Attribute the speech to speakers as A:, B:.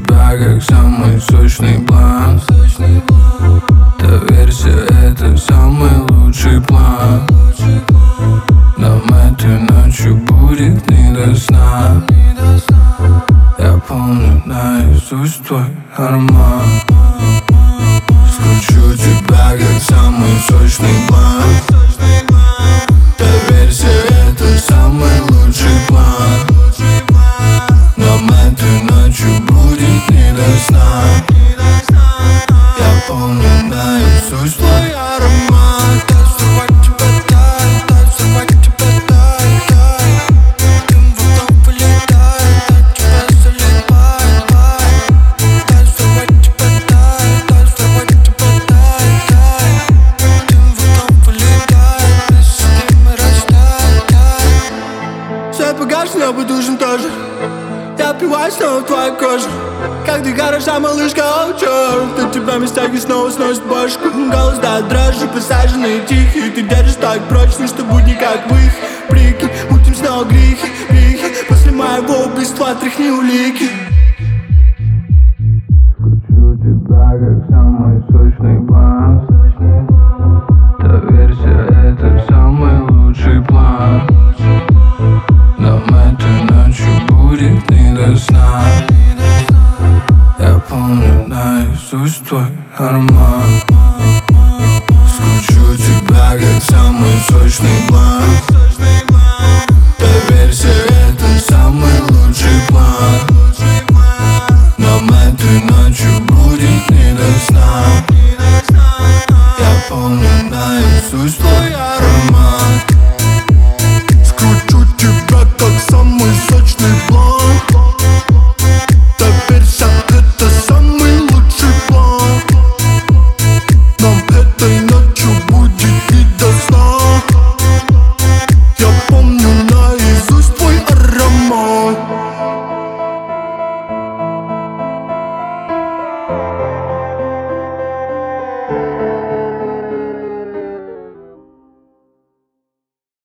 A: тебя как самый сочный план. Доверься, это самый лучший план. Нам этой ночью будет не до сна. Я помню наизусть твой аромат. Скручу тебя как самый сочный план. Доверься, это самый лучший план. Нам этой ночью будет не до сна. Я помню наизусть твой аромат.
B: Свет погашен, небо душен тоже. Я опиваюсь снова в твоей коже. Как ты хороша, малышка, о, черт. От тебя местами снова сносит башку. Голос дает дрожжи, посаженные тихие. Ты держишь так прочно, что будни как в их прики. Мутим снова грехи, грехи. После моего убийства тряхни улики.
A: Скручу тебя как самый сочный план. Доверься, это самый лучший план. Нам этой ночью будет не до сна. Я помню наизусть твой аромат. Скручу тебя как самый сочный план.